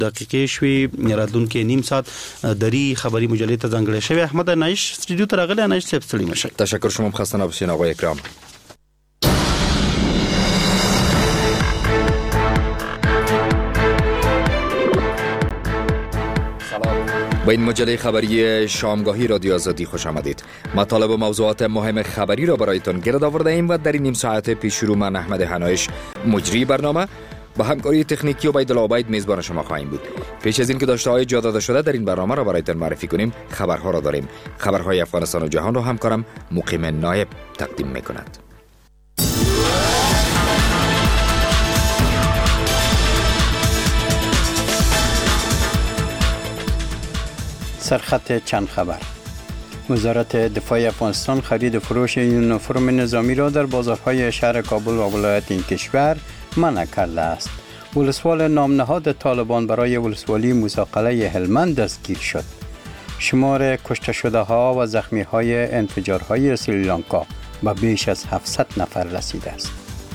دقیقې شوي راتلونکي نیم ساعت دری خبری مجلې ته ځانګړی شوی. احمد نایش استودیو ته راغلی. نایش صاحب ستړي مشه. تشکر شما. خسته نباشین آقای اکرام. با این مجله خبری شامگاهی رادیو آزادی خوش آمدید. مطالب و موضوعات مهم خبری را برایتان گرد آورده ایم و در این نیم ساعت پیش رو من احمد هنایش مجری برنامه با همکاری تکنیکی و عبیدالله عبید میزبان شما خواهیم بود. پیش از این که داشته های جا داده شده در این برنامه را برایتان معرفی کنیم، خبرها را داریم. خبرهای افغانستان و جهان را همکارم مقیم نایب تقدیم میکند. سرخط چند خبر. وزارت دفاع افغانستان خرید و فروش یونیفرم نظامی را در بازارهای شهر کابل و ولایت این کشور منع کرده است. ولسوال نامنهاد طالبان برای ولسوالی موسی قلعه هلمند دستگیر شد. شمار کشته شده ها و زخمی های انفجارهای سریلانکا به بیش از 700 نفر رسیده است.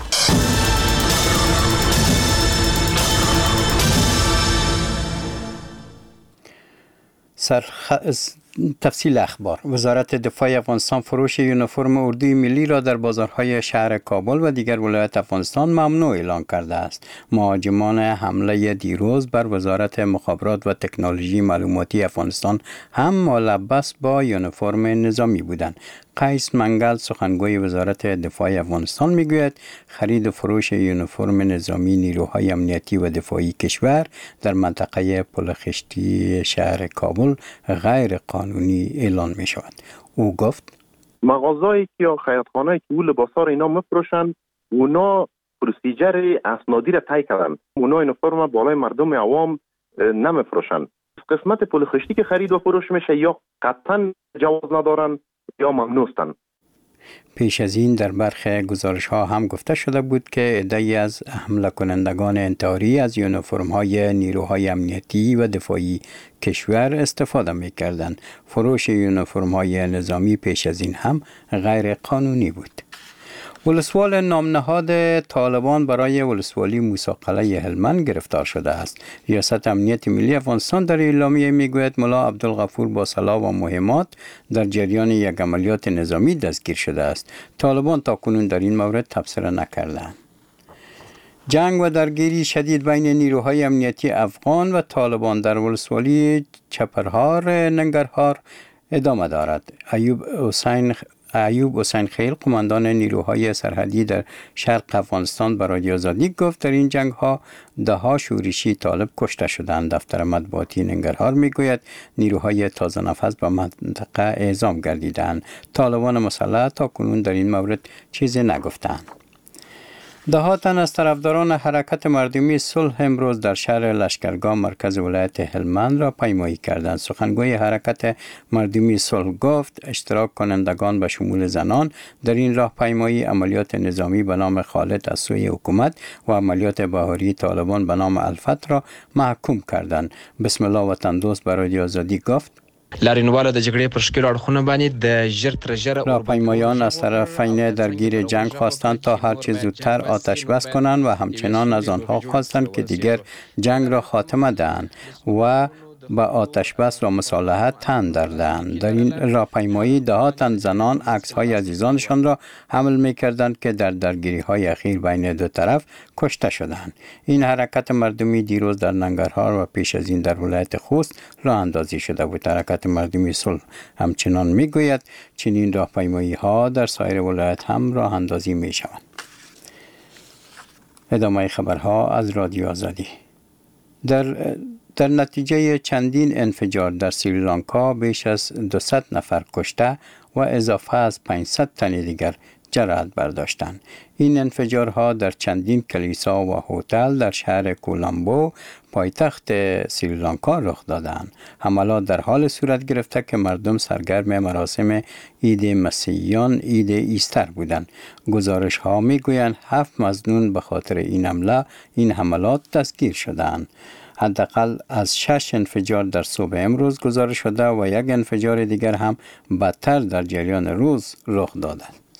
تفصیل اخبار. وزارت دفاع افغانستان فروش یونیفرم اردوی ملی را در بازارهای شهر کابل و دیگر ولایات افغانستان ممنوع اعلان کرده است. مهاجمان حمله دیروز بر وزارت مخابرات و تکنولوژی معلوماتی افغانستان هم ملبس با یونیفرم نظامی بودند. قیس منگل سخنگوی وزارت دفاع افغانستان میگوید خرید و فروش یونیفرم نظامی نیروهای امنیتی و دفاعی کشور در منطقه پل خشتی شهر کابل غیر قانونی اعلان می شود. او گفت مغازه‌ای یا خیاطخانه‌ای که اون لباسا رو اینا میفروشن، اونا پروسیجر اسنادی را طی کردن. اونا یونیفرم بالای مردم عوام نمیفروشن. قسمت پل خشتی که خرید و فروش میشه یا قطعا جواز ندارن یا ممنوع هستند. پیش از این در برخی گزارش ها هم گفته شده بود که عده‌ای از حمله کنندگان انتحاری از یونیفرم های نیروهای امنیتی و دفاعی کشور استفاده می کردند. فروش یونیفرم های نظامی پیش از این هم غیر قانونی بود. ولسوال نامنهاد طالبان برای ولسوالی موسی قلعه هلمند گرفتار شده است. ریاست امنیت ملی افغانستان در اعلامیه میگوید ملا عبدالغفور با سلاح و مهمات در جریان یک عملیات نظامی دستگیر شده است. طالبان تاکنون در این مورد تبصره نکردند. جنگ و درگیری شدید بین نیروهای امنیتی افغان و طالبان در ولسوالی چپرهار ننگرهار ادامه دارد. ایوب حسین خیل قماندان نیروهای سرحدی در شرق افغانستان برای رادیو آزادی گفت در این جنگ ها ده‌ها شورشی طالب کشته شدند. دفتر مطبوعاتی ننگرهار میگوید نیروهای تازه نفس به منطقه اعزام گردیدند. طالبان مسلح تاکنون در این مورد چیزی نگفتند. ده تن از طرفداران حرکت مردمی صلح امروز در شهر لشکرگاه مرکز ولایت هلمند را پیمایی کردند. سخنگوی حرکت مردمی صلح گفت اشتراک کنندگان به شمول زنان در این راهپیمایی عملیات نظامی به نام خالد از سوی حکومت و عملیات بهاری طالبان به نام الفت را محکوم کردند. بسم الله وطن دوست برای رادیو آزادی گفت لارینواله د جګړې پر شکل اړخونه باندې د ژر تر ژره راهپیمایان از طرفین درگیر جنگ خواستند تا هر چه زودتر آتش بس کنند و همچنان از آنها خواستند که دیگر جنگ را خاتمه دهند و به آتش بس و مصالحت تن دادند. در این راهپیمایی ده تن زنان عکس‌های عزیزانشان را حمل می‌کردند که در درگیری‌های اخیر بین دو طرف کشته شدند. این حرکت مردمی دیروز در ننگرهار و پیش از این در ولایت خوست راه اندازی شده بود. حرکت مردمی صلح همچنان می‌گوید چنین راهپیمایی‌ها در سایر ولایت هم راه اندازی می‌شوند. ادامه خبرها از رادیو آزادی. در نتیجه چندین انفجار در سریلانکا بیش از 200 نفر کشته و اضافه از 500 تن دیگر جراحت برداشتند. این انفجارها در چندین کلیسا و هتل در شهر کولامبو پایتخت سریلانکا رخ دادند. حملات در حال صورت گرفته که مردم سرگرم مراسم عید مسیحیان عید ایستر بودند. گزارش ها میگویند 7 مظنون به خاطر این حملات دستگیر شدند. حداقل از 6 انفجار در صبح امروز گزارش شده و یک انفجار دیگر هم بدتر در جریان روز رخ داده است.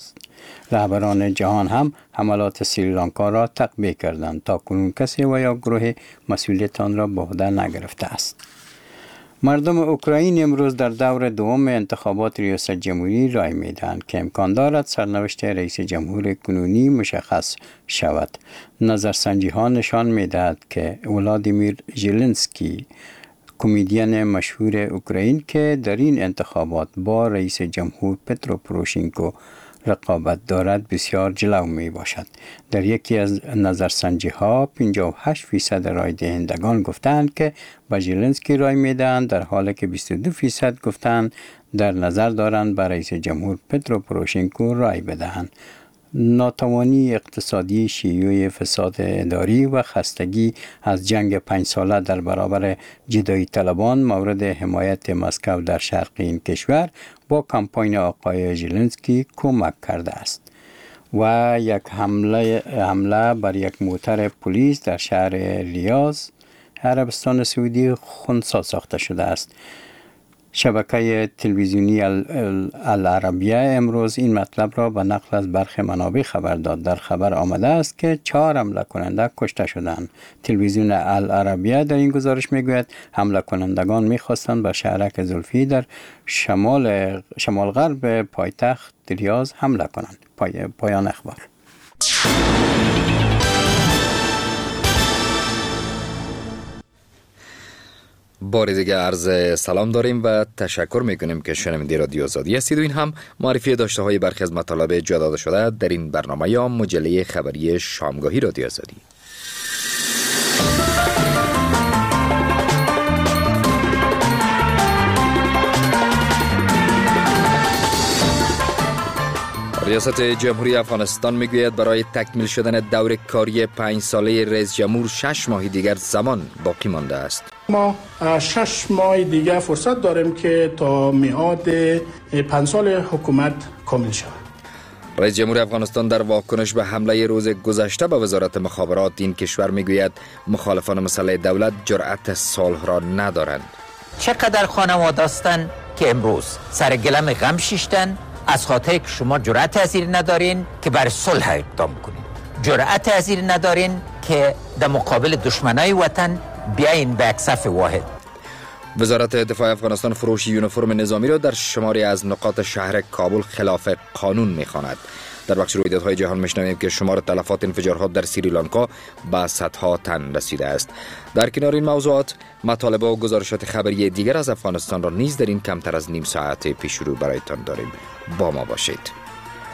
رهبران جهان هم حملات سریلانکا را تقویه کردند. تا کنون کسی و یا گروه مسئولیت آن را به عهده نگرفته است. مردم اوکراین امروز در دور دوم انتخابات ریاست جمهوری رای میدهند که امکان دارد سرنوشت رئیس جمهور کنونی مشخص شود. نظرسنجی ها نشان میدهد که ولادیمیر ژلنسکی، کمدین مشهور اوکراین که در این انتخابات با رئیس جمهور پترو پروشینکو رقابت دارد، بسیار جلو می باشد. در یکی از نظرسنجی ها 58% رای دهندگان گفتند که به ژلنسکی رای می دهند، در حالی که 22% گفتند در نظر دارند به رئیس جمهور پترو پروشینکو رای بدهند. ناتوانی اقتصادی، شیوع فساد اداری و خستگی از جنگ 5 ساله در برابر جدایی طلبان مورد حمایت مسکو در شرق این کشور با کمپاین آقای ژلنسکی کمک کرده است. و یک حمله بر یک موتر پلیس در شهر ریاض، عربستان سعودی خنثی ساخته شده است. شبکه تلویزیونی العربیه امروز این مطلب را به نقل از برخی منابع خبر داد. در خبر آمده است که 4 حمله کننده کشته شدند. تلویزیون العربیه در این گزارش میگوید حمله کنندگان میخواستند به شهرک زلفی در شمال غرب پایتخت ریاض حمله کنند. پایان اخبار. بار دیگه عرض سلام داریم و تشکر میکنیم که شنونده رادیو آزادی هستید و این هم معرفی داشته های برخی از مطالب جا داده شده در این برنامه یا مجله خبری شامگاهی رادیو آزادی. ریاست جمهوری افغانستان میگوید برای تکمیل شدن دور کاری 5 ساله رئیس جمهور 6 ماه دیگر زمان باقی مانده است. ما 6 ماه دیگر فرصت داریم که تا میعاد 5 سال حکومت کامل شود. رئیس جمهور افغانستان در واکنش به حمله روز گذشته به وزارت مخابرات این کشور میگوید مخالفان مسئله دولت جرأت صلح را ندارند. چقدر خانواده هستند که امروز سر گلم غم شیشتن از خاطر که شما جرأت پذیر ندارین که بر صلح اقدام کنین، جرأت پذیر ندارین که در مقابل دشمنای وطن بیاین به یک صف واحد. وزارت دفاع افغانستان فروش یونیفرم نظامی را در شماری از نقاط شهر کابل خلاف قانون می‌خواند. در بخش رویدادهای جهان میشنویم که شمار تلفات انفجارها در سریلانکا به صدها تن رسیده است. در کنار این موضوعات مطالب و گزارشات خبری دیگر از افغانستان را نیز در این کمتر از نیم ساعت پیش رو برایتان داریم. با ما باشید.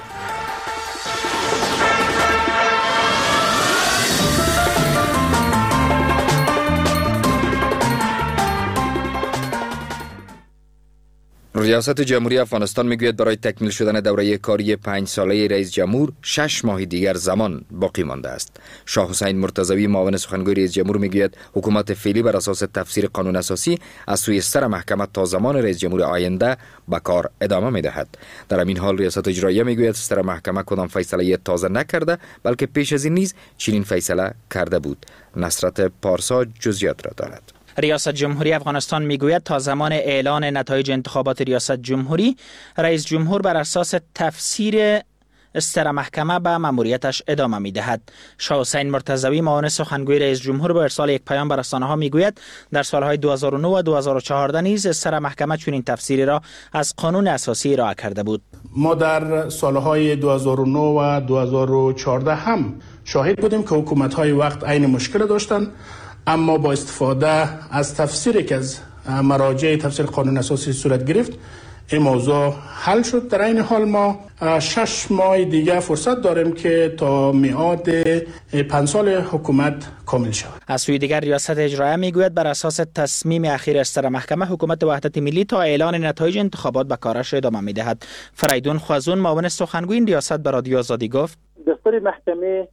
ریاست جمهوری افغانستان میگوید برای تکمیل شدن دوره کاری 5 ساله رئیس جمهور 6 ماه دیگر زمان باقی مانده است. شاه حسین مرتضوی معاون سخنگوی رئیس جمهور میگوید حکومت فعلی بر اساس تفسیر قانون اساسی از سوی سر محکمه تا زمان رئیس جمهور آینده به کار ادامه میدهد. در همین حال ریاست اجراییه میگوید سر محکمه کدام فیصله تازه نکرده بلکه پیش از این نیز چنین فیصله کرده بود. نصرت پارسا جزئیات را دارد. ریاست جمهوری افغانستان میگوید تا زمان اعلان نتایج انتخابات ریاست جمهوری رئیس جمهور بر اساس تفسیر استر محکمه به مأموریتش ادامه میدهد. شاه حسین مرتضوی معاون سخنگوی رئیس جمهور با ارسال یک پیام بر رسانه‌ها میگوید در سالهای 2009 و 2014 نیز استر محکمه چنین تفسیری را از قانون اساسی ارائه کرده بود. ما در سالهای 2009 و 2014 هم شاهد بودیم که حکومت‌های وقت عین مشکل داشتند، اما با استفاده از تفسیری که از مراجع تفسیر قانون اساسی صورت گرفت این موضوع حل شد. در این حال ما 6 ماه دیگه فرصت داریم که تا میعاد 5 سال حکومت کامل شود. از سوی دیگر ریاست اجراییه میگوید بر اساس تصمیم اخیر استر محکمه حکومت وحدت ملی تا اعلان نتایج انتخابات به کارش ادامه میدهد. فریدون خوازون معاون سخنگوی این ریاست به رادیو آزادی گفت دستور محکمه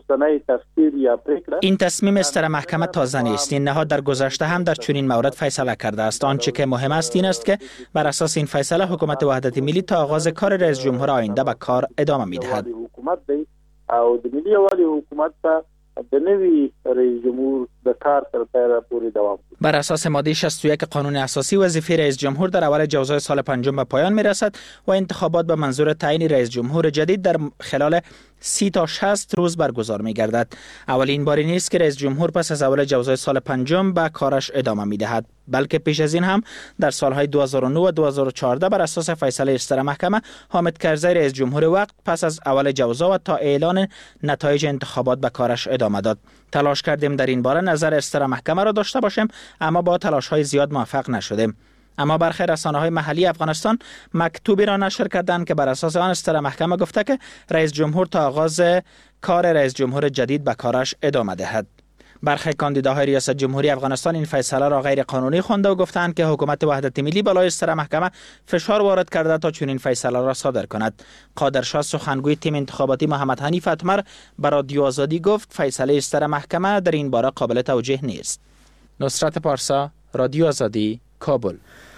این تصمیم استر محکمه تازه نیست. این نهاد در گذشته هم در چنین مورد فیصله کرده است. آنچه که مهم است این است که بر اساس این فیصله حکومت وحدت ملی تا آغاز کار رئیس جمهور آینده به کار ادامه می‌دهد. حکومت دی او د ملي والي حکومت ته د نوي رئیس جمهور د کار تر پایه پورې دوام کنه. بر اساس ماده 61 قانون اساسی وظیفه رئیس جمهور در اول جوزای سال پنجم به پایان میرسد و انتخابات به منظور تعیین رئیس جمهور جدید در خلال 30 تا 60 روز برگزار می گردد. اولین باری نیست که رئیس جمهور پس از اول جوزای سال پنجم به کارش ادامه می دهد، بلکه پیش از این هم در سالهای 2009 و 2014 بر اساس فیصله اشتر محکمه حامد کرزی رئیس جمهور وقت پس از اول جوزا و تا اعلان نتایج انتخابات به کارش ادامه داد. تلاش کردیم در این باره نظر اشتر محکمه را داشته باشیم، اما با تلاش‌های زیاد موفق نشدیم. اما برخی رسانه‌های محلی افغانستان مکتوبی را نشر کردند که بر اساس آن اشتر محکمه گفته که رئیس جمهور تا آغاز کار رئیس جمهور جدید به کارش ادامه دهد. برخی کاندیداهای ریاست جمهوری افغانستان این فیصله را غیر قانونی خوانده و گفتند که حکومت وحدت ملی بالای اشتر محکمه فشار وارد کرده تا چنین فیصله را صادر کند. قادرشاه سخنگوی تیم انتخاباتی محمد حنیف اتمر بر رادیو آزادی گفت فیصله اشتر محکمه در این باره قابل توجیه نیست. نصرت پارسا، رادیو آزادی، کابل.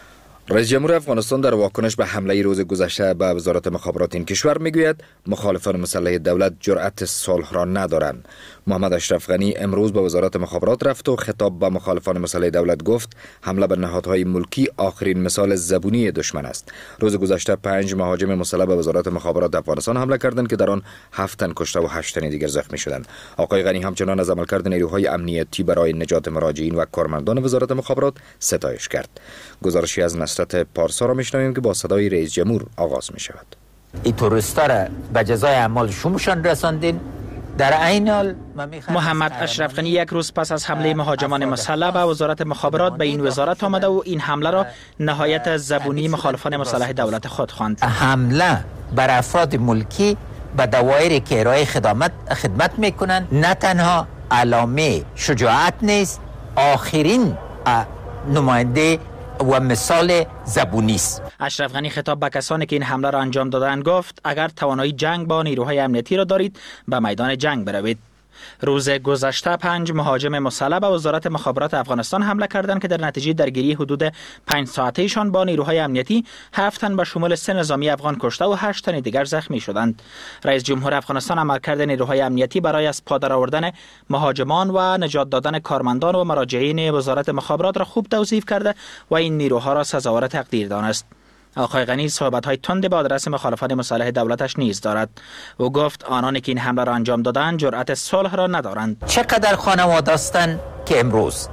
رئیس جمهور افغانستان در واکنش به حمله روز گذشته به وزارت مخابرات این کشور میگوید مخالفان مسلح دولت جرأت صلح را ندارند. محمد اشرف غنی امروز به وزارت مخابرات رفت و خطاب به مخالفان مسلح دولت گفت حمله به نهادهای ملکی آخرین مثال زبونی دشمن است. روز گذشته 5 مهاجم مسلح به وزارت مخابرات افغانستان حمله کردند که در آن 7 تن کشته و 8 تن دیگر زخمی شدند. آقای غنی همچنان از عملکرد نیروهای امنیتی برای نجات مراجعین و کارمندان وزارت مخابرات ستایش کرد. گزارشی از نصرت پارسا را میشنویم که با صدای رئیس جمهور آغاز می شود. این توریستا را به جزای اعمال شومشان رساندین. در عین حال محمد اشرف غنی یک روز پس از حمله مهاجمان مسلح به وزارت مخابرات به این وزارت آمده و این حمله را نهایت زبونی مخالفان مسلح دولت خود خواند. حمله بر افراد ملکی به دوایری که ارائه خدمت میکنند نه تنها علامه شجاعت نیست، آخرین نماینده و مثال زبونی است. اشرف غنی خطاب به کسانی که این حمله را انجام دادند گفت اگر توانایی جنگ با نیروهای امنیتی را دارید به میدان جنگ بروید. روز گذشته 5 مهاجم مسلح به وزارت مخابرات افغانستان حمله کردند که در نتیجه درگیری حدود 5 ساعتهشان با نیروهای امنیتی 7 تن به شمول 3 نظامی افغان کشته و 8 تن دیگر زخمی شدند. رئیس جمهور افغانستان عملکرد نیروهای امنیتی برای از پا درآوردن مهاجمان و نجات دادن کارمندان و مراجعین وزارت مخابرات را خوب توصیف کرده و این نیروها را سزاوار تقدیر دانست. آقای غنی صحبت‌های تند به آدرس مخالفان مسلح دولتش نیز دارد. او گفت آنانی که این حمله را انجام دادند جرأت صلح را ندارند. چقدر خانواده هستند که امروز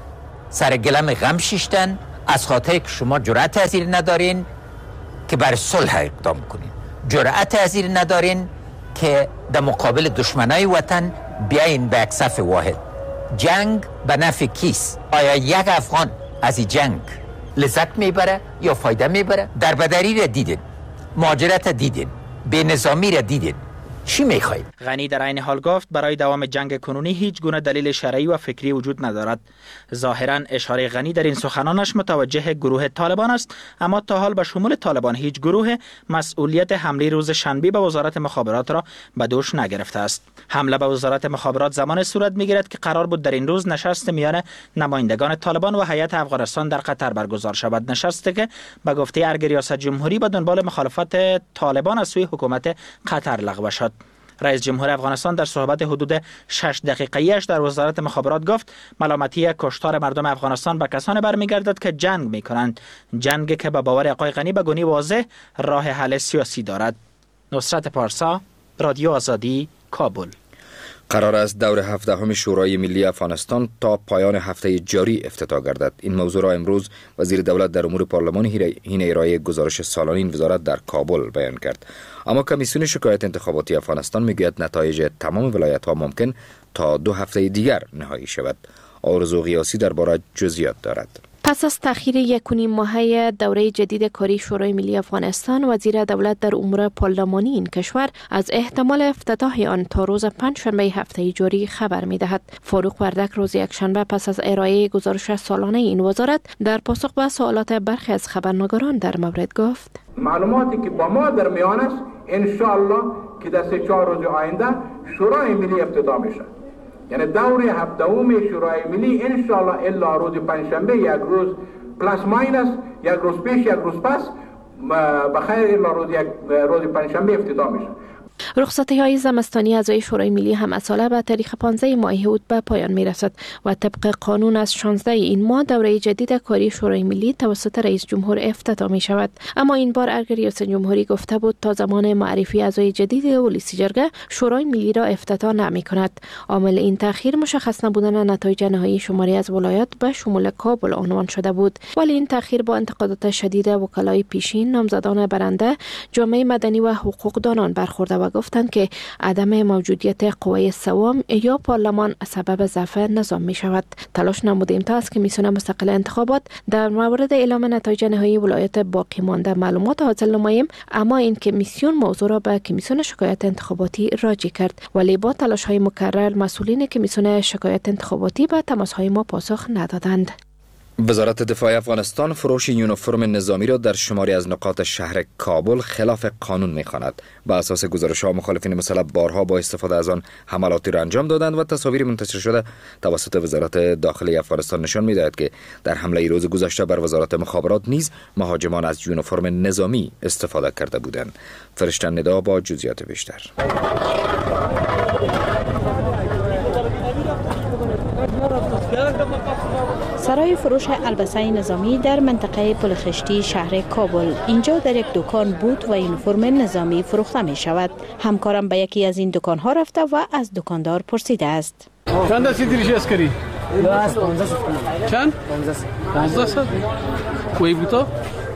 سر گلم غم شیشتن از خاطر که شما جرأت پذیر ندارین که بر صلح اقدام کنین، جرأت پذیر ندارین که در مقابل دشمنای وطن بیاین به یک صف واحد. جنگ به نفع کیست؟ آیا یک افغان از این جنگ لذت میبره یا فایده میبره؟ در بدری را دیدین، مهاجرت دیدین، به نظامی را دیدین، چی میخواید؟ غنی در این حال گفت برای دوام جنگ کنونی هیچ گونه دلیل شرعی و فکری وجود ندارد. ظاهرا اشاره غنی در این سخنانش متوجه گروه طالبان است، اما تا حال به شمول طالبان هیچ گروه مسئولیت حمله روز شنبه به وزارت مخابرات را به دوش نگرفته است. حمله به وزارت مخابرات زمان صورت میگیرد که قرار بود در این روز نشست میان نمایندگان طالبان و هیئت افغانستان در قطر برگزار شود، نشستی که به گفته ارگ ریاست جمهوری به دنبال مخالفت طالبان از سوی حکومت قطر لغو شد. رئیس جمهور افغانستان در صحبت حدود 6 دقیقه‌ایش در وزارت مخابرات گفت ملامتی کشتار مردم افغانستان به کسانی برمیگردد که جنگ میکنند، جنگی که به باور آقای غنی به گونی واضح راه حل سیاسی دارد. نصرت پارسا، رادیو آزادی، کابل. قرار است دور 17 شورای ملی افغانستان تا پایان هفته جاری افتتاح گردد. این موضوع را امروز وزیر دولت در امور پارلمانی حین ارائه گزارش سالانه این وزارت در کابل بیان کرد. اما کمیسیون شکایت انتخاباتی افغانستان میگوید نتایج تمام ولایت‌ها ممکن تا 2 هفته دیگر نهایی شود. آرزو غیاسی درباره جزئیات دارد. پس از تأخیر 1.5 ماهه دوره جدید کاری شورای ملی افغانستان، وزیر دولت در امور پارلمانی این کشور از احتمال افتتاح آن تا روز پنجشنبه هفته جاری خبر می‌دهد. فاروق وردک روز یکشنبه پس از ارائه گزارش سالانه این وزارت در پاسخ به سوالات برخی از خبرنگاران در مورد گفت: معلوماتی که با ما در میان است ان شاء الله که در 3-4 روز آینده شورای ملی افتتاح میشه. یعنی دوره هفته‌م شورای ملی ان شاء الله الا روز پنجشنبه، یک روز پلاس ماینس، یک روز پیش یک روز پس، بخیر الا روز پنجشنبه افتتاح میشه. رخصتی‌های زمستانی اعضای شورای ملی هم‌اصاله به تاریخ 15 ماه اوت به پایان می‌رسد و طبق قانون از 16 این ماه دوره جدید کاری شورای ملی توسط رئیس جمهور افتتاح می‌شود. اما این بار اگر ریاست جمهوری گفته بود تا زمان معرفی اعضای جدید رئیس جرگه شورای ملی را افتتاح نمی‌کند. عامل این تأخیر مشخص نبودن نتایج نهایی شماری از ولایات به شمول کابل عنوان شده بود، ولی این تأخیر با انتقادات شدید وکلای پیشین، نامزدان برنده، جامعه مدنی و حقوقدانان برخورده و گفتند که عدم موجودیت قوه سوم یا پارلمان سبب ضعف نظام می شود. تلاش نمودیم تا از کمیسیون مستقل انتخابات در مورد اعلام نتایج نهایی ولایت باقی مانده معلومات حاصل نماییم، اما این کمیسیون موضوع را به کمیسیون شکایت انتخاباتی راجع کرد، ولی با تلاش های مکرر مسئولین کمیسیون شکایت انتخاباتی به تماس های ما پاسخ ندادند. وزارت دفاع افغانستان فروش یونیفرم نظامی را در شماری از نقاط شهر کابل خلاف قانون می‌خواند. بر اساس گزارش‌ها مخالفین مسلح بارها با استفاده از آن حملاتی را انجام دادند و تصاویر منتشر شده توسط وزارت داخلی افغانستان نشان می‌دهد که در حمله روز گذشته بر وزارت مخابرات نیز مهاجمان از یونیفرم نظامی استفاده کرده بودند. فرشته ندا با جزئیات بیشتر. سرای فروش البسه نظامی در منطقه پلخشتی شهر کابل. اینجا در یک دکان بود و یونیفرم نظامی فروخته می شود. همکارم به یکی از این دکان ها رفته و از دکاندار پرسیده است. چند دستی دریشی اسکری؟ چند؟ 1500. کوی بوتا؟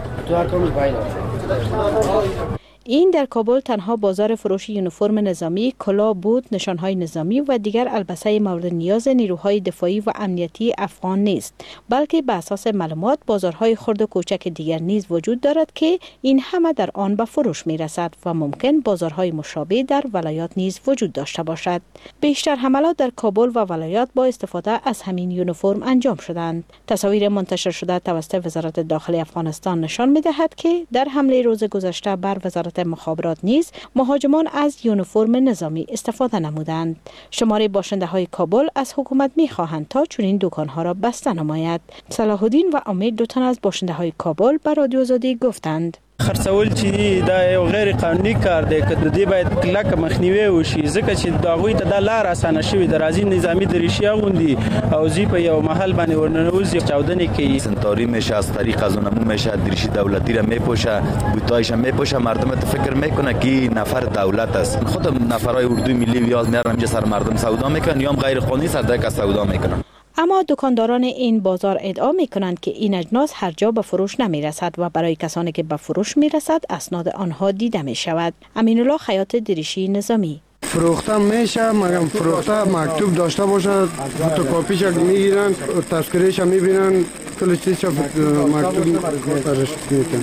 این در کابل تنها بازار فروش یونیفرم نظامی، کلاه، بود، نشانهای نظامی و دیگر البسه مورد نیاز نیروهای دفاعی و امنیتی افغان نیست، بلکه به اساس معلومات بازارهای خرد و کوچک دیگر نیز وجود دارد که این همه در آن به فروش می رسد و ممکن بازارهای مشابه در ولایات نیز وجود داشته باشد. بیشتر حملات در کابل و ولایات با استفاده از همین یونیفرم انجام شدند. تصاویر منتشر شده توسط وزارت داخلی افغانستان نشان می دهد که در حمله روز گذشته بر وزارت مخابرات نیز مهاجمان از یونیفرم نظامی استفاده نمودند. شماره باشنده های کابل از حکومت می خواهند تا چنین دکان ها را بسته نماید. صلاح الدین و امید، دو تن از باشنده های کابل به رادیو آزادی گفتند خرڅول چې دا یو غیر قانوني کار دی که د دې باید کلک مخنیوي وشي ځکه چې دا غوي ته د لار اسانه شوی د راځي نظامی دریشي اغوندي او زی په یو محل باندې ورننوزي چاودنه کوي سنتاری میشه از طریق از اونمو میشه دریشی دولتی را میپوشه بوتایش میپوشه مردم فکر میکنه که نفر دولت است خود نفرای اردوی ملی ویاز میارن اینجا سر مردم سودا میکنن یا غیر قانونی سر دک سودا میکنن. اما دکانداران این بازار ادعا می کنند که این اجناس هر جا به فروش نمی رسد و برای کسانی که به فروش می رسد اسناد آنها دیده می شود. امین الله خیاط دریشی نظامی: فروخته میشه مگر فروخته مکتوب داشته باشه فتوکاپیش میگیرن تذکرهش میبینن کل چیزش مکتوب درش میکنن.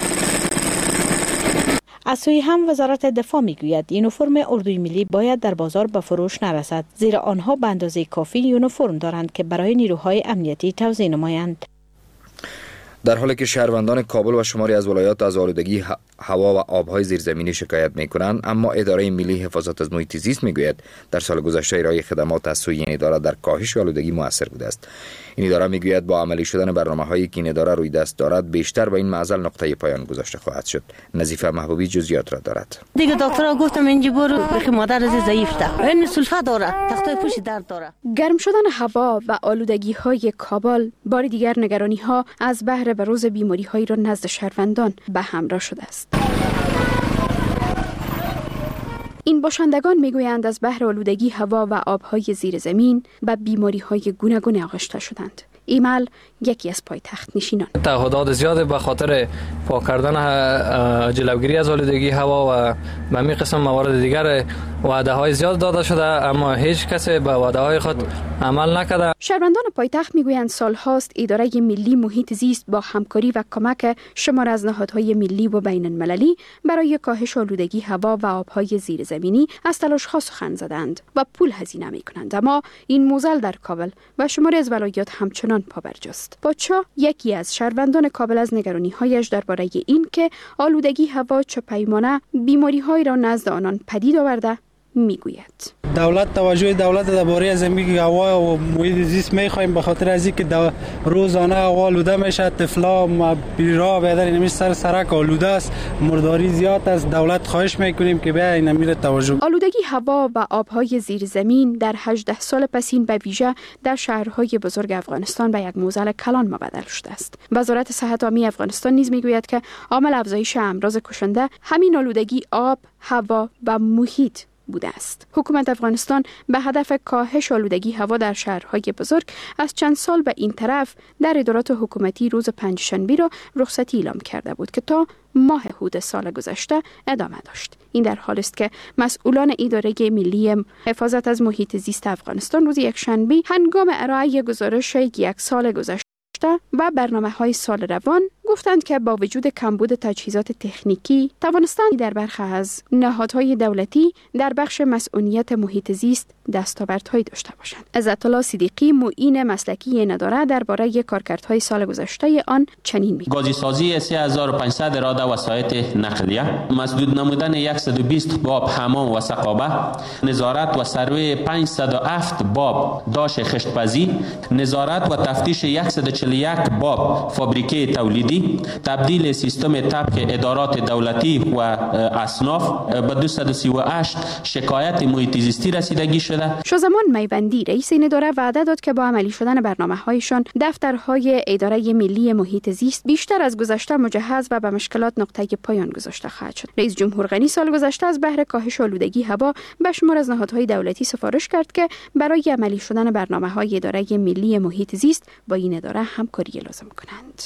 از سوی هم وزارت دفاع میگوید یونیفرم اردوی ملی باید در بازار به فروش نرسد، زیرا آنها به اندازه کافی یونیفرم دارند که برای نیروهای امنیتی توزیع نمایند. در حالی که شهروندان کابل و شماری از ولایات از آلودگی هوا و آبهای زیرزمینی شکایت می‌کنند، اما اداره ملی حفاظت از محیط زیست میگوید در سال گذشته ارائه خدمات از سوی این اداره در کاهش آلودگی مؤثر بوده است. این اداره میگوید با عملی شدن برنامه‌هایی که این اداره روی دست دارد بیشتر به این معضل نقطه پایان گذاشته خواهد شد. نظیفه محبوبی جزئیات را دارد. دیگه دکترها گفتم اینجا برو بخی مادر از ضعیف ده این سلفه داره تختای پوش درد داره. گرم شدن هوا و آلودگی‌های کابل بار دیگر نگرانی‌ها از بهره بروز بیماری‌هایی را نزد شهروندان به همراه شده است. این باشندگان میگویند از بهر آلودگی هوا و آبهای زیر زمین به بیماری‌های گوناگون آغشته شدند. ایمال یکی از پایتخت نشینان: تعهدات زیاد به خاطر پاک کردن جلوگیری از آلودگی هوا و به همین قسم موارد دیگر وعده های زیاد داده شده، اما هیچ کسی به وعده های خود عمل نکرده. شهروندان پایتخت میگویند سال هاست اداره ملی محیط زیست با همکاری و کمک شمار از نهادهای ملی و بین المللی برای کاهش آلودگی هوا و آبهای زیر زمینی از تلاش ها سخن زدند و پول هزینه میکنند، اما این موزل در کابل و شماری از ولایات همچنان پابرجاست. پادشاه یکی از شهروندان کابل از نگرانی‌هایش درباره این که آلودگی هوا چه پیمانه بیماری‌هایی را نزد آنان پدید آورده میگوید. دولت توجه دولت درباره زمین هوا و محیط زیست می‌خوایم به خاطر از اینکه روزانه هوا آلوده میشه، طفلا بیرا بدن نمیشه، سر سرک آلوده است، مرداری زیاد است. دولت خواهش میکنیم که به این امیر توجه. آلودگی هوا و آبهای زیر زمین در 18 سال پسین به ویژه در شهرهای بزرگ افغانستان به یک معضل کلان مبدل شده است. وزارت صحت عامه افغانستان نیز میگوید که عامل افزایش امراض کشنده همین آلودگی آب، هوا و محیط بوده است. حکومت افغانستان به هدف کاهش آلودگی هوا در شهرهای بزرگ از چند سال به این طرف در ادارات حکومتی روز پنجشنبه را رخصتی اعلام کرده بود که تا ماه هود سال گذشته ادامه داشت. این در حالی است که مسئولان اداره ملی حفاظت از محیط زیست افغانستان روز یکشنبه هنگام ارائه گزارش یک سال گذشته و برنامه‌های سال روان گفتند که با وجود کمبود تجهیزات تکنیکی توانستند در برخی از نهادهای دولتی در بخش مسئولیت محیط زیست دستاوردهایی داشته باشند. عزت الله صدیقی معین مسلکی این اداره درباره کارکردهای سال گذشته آن چنین میگوید: گازی سازی 3500 اراده و سایت نقلیه، مسدود نمودن 120 باب حمام و سقابه، نظارت و سروی 507 باب داش خشتپزی، نظارت و تفتیش 141 باب فابریکه تولیدی، تبدیل سیستم طبق ادارات دولتی و اصناف، به 238 شکایت محیط زیستی رسیدگی شده. شازمان میوندی رئیس این اداره وعده داد که با عملی شدن برنامه‌هایشان دفترهای اداره ملی محیط زیست بیشتر از گذشته مجهز و به مشکلات نقطه پایان گذاشته خواهد شد. رئیس جمهور غنی سال گذشته از بهر کاهش آلودگی هوا به شمار از نهادهای دولتی سفارش کرد که برای عملی شدن برنامه‌های اداره ملی محیط زیست با این اداره همکاری لازم کنند.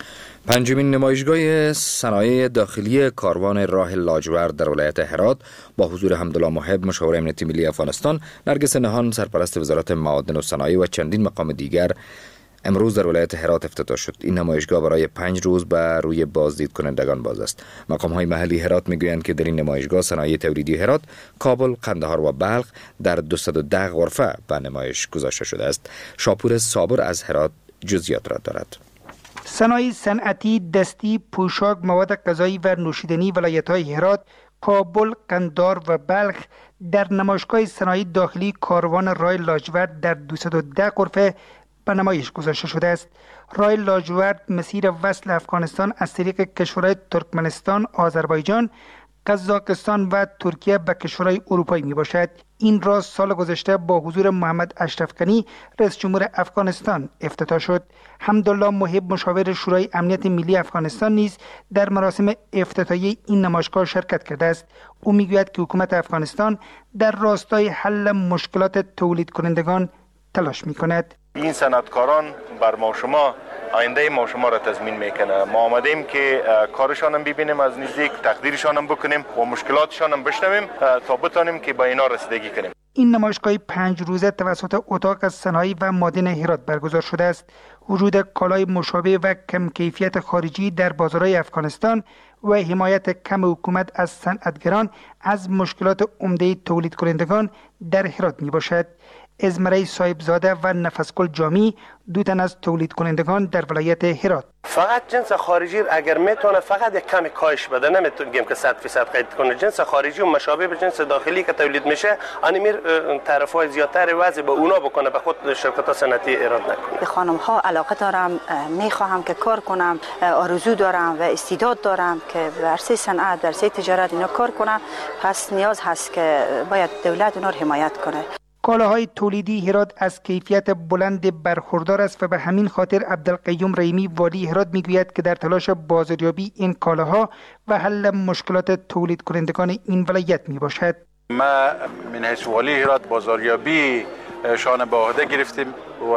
پنجمین نمایشگاه صنایع داخلی کاروان راه لاجورد در ولایت هرات با حضور حمدالله محب مشاور امنیت ملی افغانستان، نرگس نهان سرپرست وزارت معادن و صنایع و چندین مقام دیگر امروز در ولایت هرات افتتاح شد. این نمایشگاه برای 5 روز بر روی بازدید کنندگان باز است. مقام‌های محلی هرات میگویند که در این نمایشگاه صنایع تولیدی هرات، کابل، قندهار و بلخ در 210 غرفه به نمایش گذاشته شده است. شاپور صابر از هرات جزئیات را دارد. صنایع صنعتی، دستی، پوشاک، مواد غذایی و نوشیدنی ولایت‌های هرات، کابل، قندهار و بلخ در نمایشگاه صنایع داخلی کاروان راه لاجورد در 210 غرفه به نمایش گذاشته شده است. راه لاجورد مسیر وصل افغانستان از طریق کشورهای ترکمنستان، آذربایجان، قزاقستان و ترکیه به کشورهای اروپایی می باشد. این راه سال گذشته با حضور محمد اشرف غنی رئیس جمهور افغانستان افتتاح شد. حمدالله محب مشاور شورای امنیت ملی افغانستان نیز در مراسم افتتاحیه این نمایشگاه شرکت کرده است. او میگوید که حکومت افغانستان در راستای حل مشکلات تولید کنندگان تلاش می‌کند. این صنعتکاران بر ما شما آینده ما شما را تضمین میکنه. ما آمدیم که کارشان هم ببینیم از نزدیک، تقدیرشان هم بکنیم و مشکلاتشان هم بشنویم تا بتانیم که به اینا رسیدگی کنیم. این نمایشگاه 5 روزه توسط اتاق از صنایع و معادن هرات برگزار شده است. وجود کالای مشابه و کم کیفیت خارجی در بازارهای افغانستان و حمایت کم حکومت از صنعتگران از مشکلات عمده تولید کنندگان در هرات می باشد. ازمرای صاحبزاده و نفسگل جامی، دو تن از تولید کنندگان در ولایت هرات. فقط جنس خارجی اگر میتونه فقط یک کمی کاهش بده، نمیتونیم که 100% قید کنه. جنس خارجی و مشابه به جنس داخلی که تولید میشه انمیر تعرفه‌های زیادتر وضع به اونا بکنه، به خود شرکت‌ها صنعتی ایراد نکنه. خانم ها علاقه دارم، میخواهم که کار کنم، آرزو دارم و استعداد دارم که در عرصه صنعت، در عرصه تجارت اینا کار کنم. پس نیاز هست که باید دولت اونا رو حمایت کنه. کالاهای تولیدی هرات از کیفیت بلند برخوردار است و به همین خاطر عبدالقیوم رحیمی والی هرات میگوید که در تلاش بازاریابی این کالاها و حل مشکلات تولید کنندگان این ولایت می باشد. ما من حیث والی هرات بازاریابی شان به عهده گرفتیم و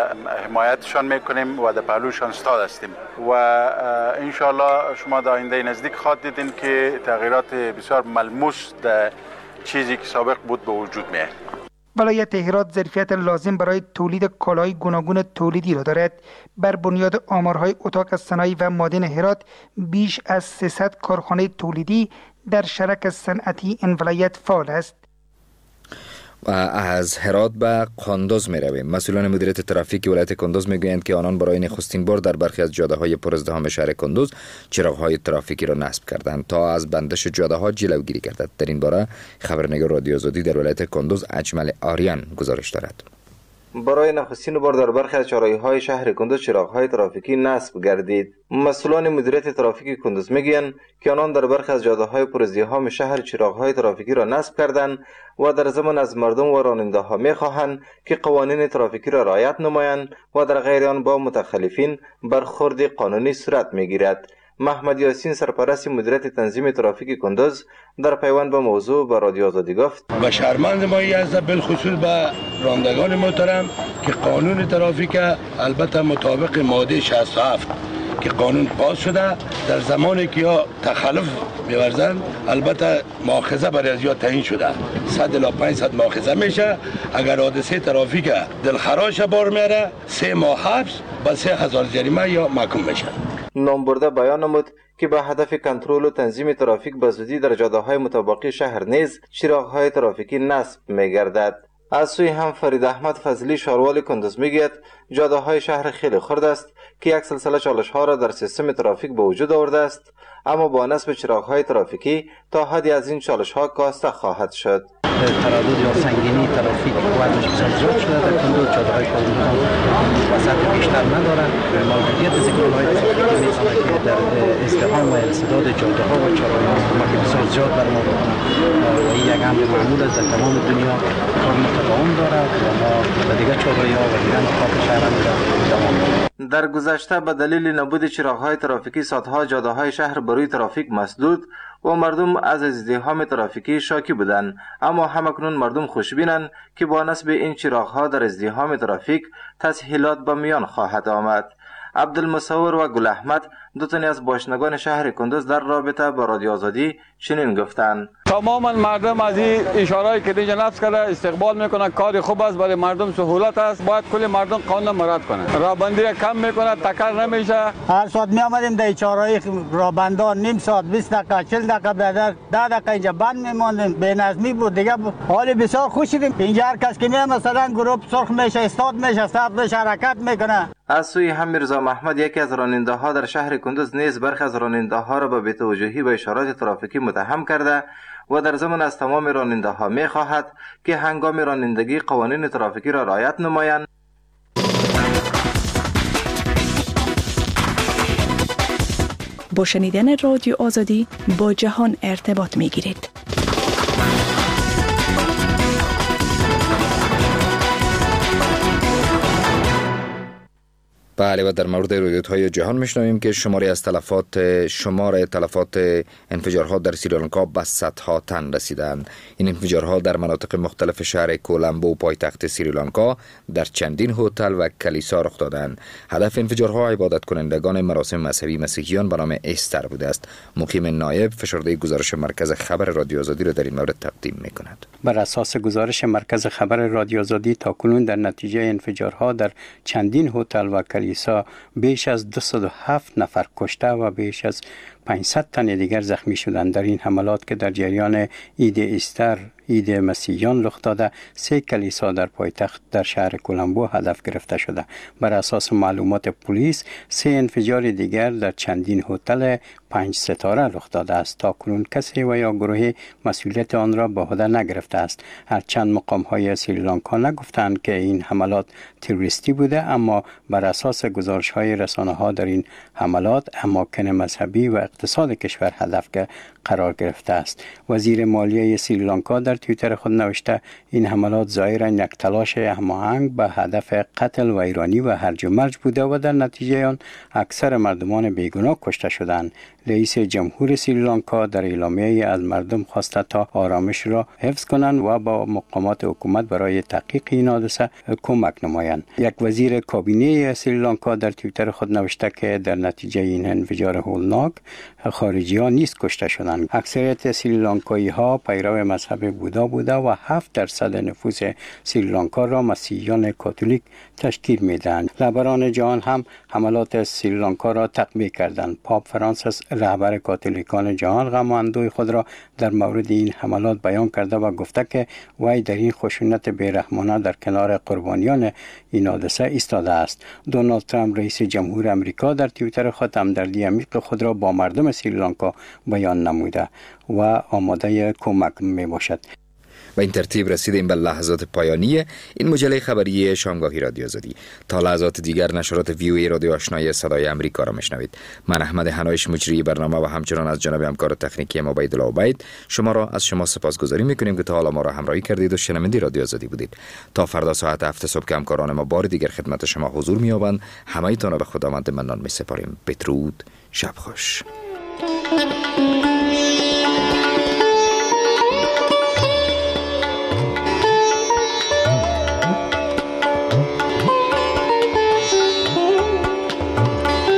حمایتشان میکنیم و در پهلوشان استاد هستیم و انشالله شما در آینده نزدیک خواهد دیدین که تغییرات بسیار ملموس در چیزی که سابق بود به وجود میاد. ولایت هرات ظرفیت لازم برای تولید کالاهای گوناگون تولیدی را دارد. بر بنیاد آمارهای اتاق از صنایع و معادن هرات بیش از 300 کارخانه تولیدی در شرک صنعتی این ولایت فعال است. از هرات به قندوز می رویم. مسئولان مدیریت ترافیک ولایت قندوز می گویند که آنان برای نخستین بار در برخی از جاده های پر ازدحام شهر قندوز چراغ های ترافیکی را نصب کردند تا از بندش جاده ها جلوگیری گردد. در این باره خبرنگار رادیو آزادی در ولایت قندوز اجمل آریان گزارش دارد. برای نخستین بار در برخی از چراغ‌های شهر قندوز چراغ‌های ترافیکی نصب گردید. مسئولان مدیریت ترافیک قندوز میگویند که آنان در برخی از جاده‌های پر ازدحام شهر چراغ‌های ترافیکی را نصب کردند و در ضمن از مردم و راننده‌ها می‌خواهند که قوانین ترافیکی را رعایت نمایند و در غیر آن با متخلفین برخورد قانونی صورت می‌گیرد. محمد یاسین سرپرست مدیریت تنظیم ترافیک قندوز در پیوند به موضوع به رادیو آزادی گفت: و شرمند مایی است بالخصوص به رانندگان محترم که قانون ترافیک البته مطابق ماده 67 که قانون پاس شده در زمانی که یا تخلف می‌ورزند البته مؤاخذه برای از یا تعیین شده 100 الی 500 مؤاخذه میشه. اگر حادثه ترافیک دلخراش بار میاره 3 ماه حبس و 3000 جریمه یا محکوم میشه. نامبرده بیان نمود که به هدف کنترل و تنظیم ترافیک به زودی در جاده‌های مطابقی شهر نیز چراغ‌های ترافیکی نصب می‌گردد. از سوی هم فرید احمد فضلی شاروال قندوز میگوید جاده‌های شهر خیلی خرد است که یک سلسله چالش‌ها را در سیستم ترافیک به وجود آورده است، اما با نصب چراغ‌های ترافیکی تا حدی از این چالش‌ها کاسته خواهد شد. تردد یا سنگینی ترافیک وضعش بسیار زیاد شده در قندوز. جاده‌های قندوز وسعت بیشتر ندارد. موجودیت سیگنال‌های ترافیکی می‌تواند که در ازدحام و انسداد جاده‌ها و چراغ‌ها کمک بسیار زیاد بر ما بکنند و این یک امر معمول است در تمام دنیا. کار متداوم دارد و ما به دیگر چادرها و دیگر نقاط شهر هم دوام می‌دهیم. در گذشته به دلیل نبود چراغ‌های ترافیکی ساعت‌ها جاده‌های شهر بروی ترافیک مسدود و مردم از ازدحام ترافیکی شاکی بودند، اما همکنون مردم خوشبینند که با نصب این چراغ‌ها در ازدحام ترافیک تسهیلات به میان خواهد آمد. عبدالمصور و گل احمد دو تن از باشندگان شهر قندوز در رابطه با رادیو آزادی چنین گفتند: تماما مردم از این اشاره‌ای که دیگه نصب کرده استقبال میکنه. کار خوب است، برای مردم سهولت است. باید کل مردم قانون مراعات کنند. راهبندی کم میکنه، تکر نمیشه. هر ساعت می آمدیم در چهارراه راهبندان نیم ساعت 20 دقیقه 40 دقیقه بعد 10 دقیقه اینجا بند میماندیم. بینظمی بود دیگه. حال بسیار خوش شدیم. اینجا هر کس که میاد مثلا گروه سرخ میشه، استاد میشه، صف میشه، حرکت میکنه. از سوی هم میرزا محمد یکی از راننده‌ها در شهر قندوز نیز برخی از راننده‌ها را به بی‌توجهی به اشارات ترافیکی متهم کرده و در ضمن از تمام راننده‌ها می‌خواهد که هنگام رانندگی قوانین ترافیکی را رعایت نمایند. با شنیدن رادیو آزادی با جهان ارتباط می‌گیرید. بله، و در مورد رویدادهای جهان میشنویم که شمار تلفات انفجارها در سریلانکا به صدها تن رسیدند. این انفجارها در مناطق مختلف شهر کولمبو پایتخت سریلانکا در چندین هتل و کلیسا رخ دادند. هدف انفجارها عبادت کنندگان مراسم مذهبی مسیحیان به نام ایستر بوده است. مقیم نایب فشرده گزارش مرکز خبر رادیو آزادی را در این مورد تقدیم میکند. بر اساس گزارش مرکز خبر رادیو آزادی تاکنون در نتیجه انفجارها در چندین هتل و کلیسا بیش از 207 نفر کشته و بیش از 500 تن دیگر زخمی شدند. در این حملات که در جریان عید ایستر عید مسیحیان رخ داده 3 کلیسا در پایتخت در شهر کولمبو هدف گرفته شده. بر اساس معلومات پلیس 3 انفجار دیگر در چندین هتل 5 ستاره رخ داده است. تاکنون کسی و یا گروهی مسئولیت آن را به عهده نگرفته است. هرچند مقام‌های سریلانکا نگفتند که این حملات تروریستی بوده، اما بر اساس گزارش‌های رسانه‌ها در این حملات اماکن مذهبی و اقتصاد کشور هدف قرار گرفته است. وزیر مالیه سریلانکا در توییتر خود نوشته این حملات ظاهراً یک تلاش هماهنگ به هدف قتل و ویرانی و هرج و مرج بوده و در نتیجه آن اکثر مردمان بیگناه کشته شدند. رئیس جمهور سریلانکا در اعلامیه از مردم خواسته تا آرامش را حفظ کنند و با مقامات حکومت برای تحقیق این حادثه کمک نمایند. یک وزیر کابینه سریلانکا در توییتر خود نوشته که در نتیجه این انفجار هولناک خارجی‌ها نیز کشته شدند. اکثریت سریلانکایی‌ها پیرو مذهب بودا بوده و 7% نفوس سریلانکا را مسیحیان کاتولیک تشکیل می‌دهند. رهبران جهان هم حملات سریلانکا را تقویه کردند. پاپ فرانسیس رهبر کاتولیکان جهان غم و اندوه خود را در مورد این حملات بیان کرده و گفته که وی در این خشونت بیرحمانه در کنار قربانیان این حادثه ایستاده است. دونالد ترامپ رئیس جمهور امریکا در توییتر خود همدردی عمیق خود را با مردم سریلانکا بیان نموده و آماده کمک می باشد. و این ترتیب رسیدیم به لحظات پایانی این مجله خبری شامگاهی رادیو آزادی. تا لحظات دیگر نشرات ویوی رادیو آشنای صدای امریکا را میشنوید. من احمد حنایش مجری برنامه و همچنان از جناب همکار تکنیکی ما عبیدالله عبید شما را از شما سپاسگزاری میکنیم که تا حالا ما را همراهی کردید و شنونده رادیو آزادی بودید. تا فردا ساعت 7 صبح که همکاران ما بار دیگر خدمت شما حضور مییابند. همه تان را به خداوند منان میسپاریم. بدرود، شب خوش.